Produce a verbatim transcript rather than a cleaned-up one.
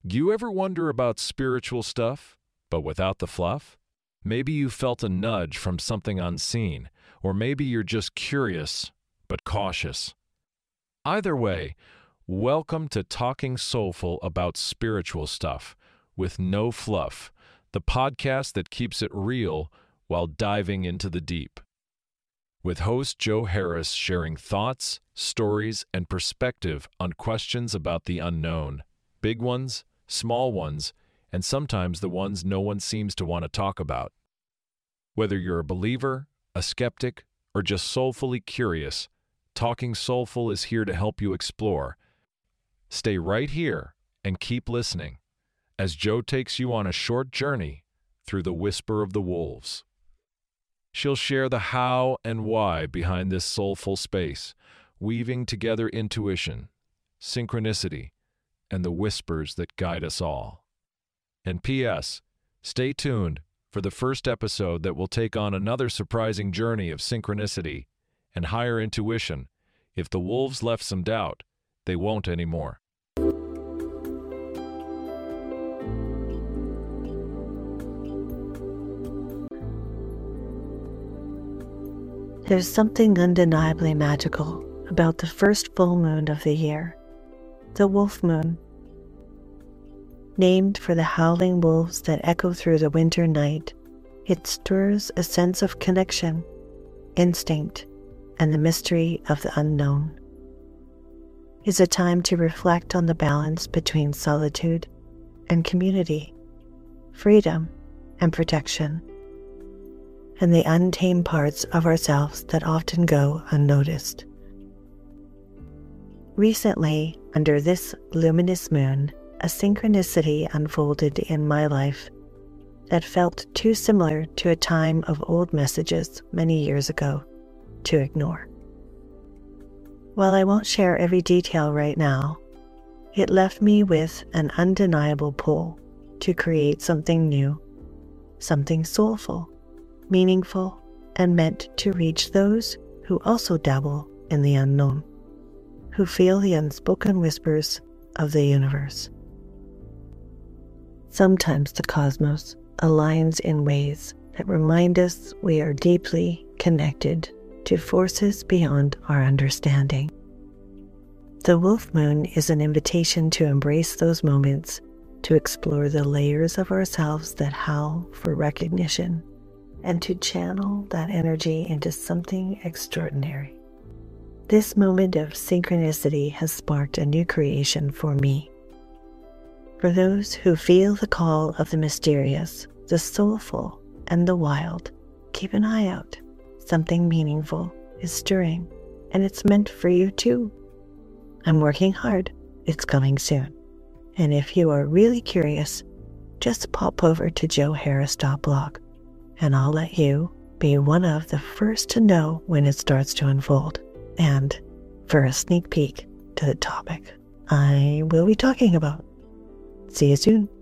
You ever wonder about spiritual stuff, but without the fluff? Maybe you felt a nudge from something unseen, or maybe you're just curious, but cautious. Either way, welcome to Talking Soulful about spiritual stuff, with no fluff, the podcast that keeps it real while diving into the deep. With host Joe Harris sharing thoughts, stories, and perspective on questions about the unknown, big ones, small ones, and sometimes the ones no one seems to want to talk about. Whether you're a believer, a skeptic, or just soulfully curious, Talking Soulful is here to help you explore. Stay right here and keep listening as Joe takes you on a short journey through the whisper of the wolves. She'll share the how and why behind this soulful space, weaving together intuition, synchronicity, and the whispers that guide us all. And P S Stay tuned for the first episode that will take on another surprising journey of synchronicity and higher intuition. If the wolves left some doubt, they won't anymore. There's something undeniably magical about the first full moon of the year, the wolf moon. Named for the howling wolves that echo through the winter night, it stirs a sense of connection, instinct, and the mystery of the unknown. It's a time to reflect on the balance between solitude and community, freedom and protection, and the untamed parts of ourselves that often go unnoticed. Recently, under this luminous moon, a synchronicity unfolded in my life that felt too similar to a time of old messages many years ago to ignore. While I won't share every detail right now, it left me with an undeniable pull to create something new, something soulful, meaningful, and meant to reach those who also dabble in the unknown, who feel the unspoken whispers of the universe. Sometimes the cosmos aligns in ways that remind us we are deeply connected to forces beyond our understanding. The wolf moon is an invitation to embrace those moments, to explore the layers of ourselves that howl for recognition, and to channel that energy into something extraordinary. This moment of synchronicity has sparked a new creation for me. For those who feel the call of the mysterious, the soulful, and the wild, keep an eye out. Something meaningful is stirring, and it's meant for you too. I'm working hard. It's coming soon. And if you are really curious, just pop over to joe harris dot blog, and I'll let you be one of the first to know when it starts to unfold. And for a sneak peek to the topic I will be talking about. See you soon.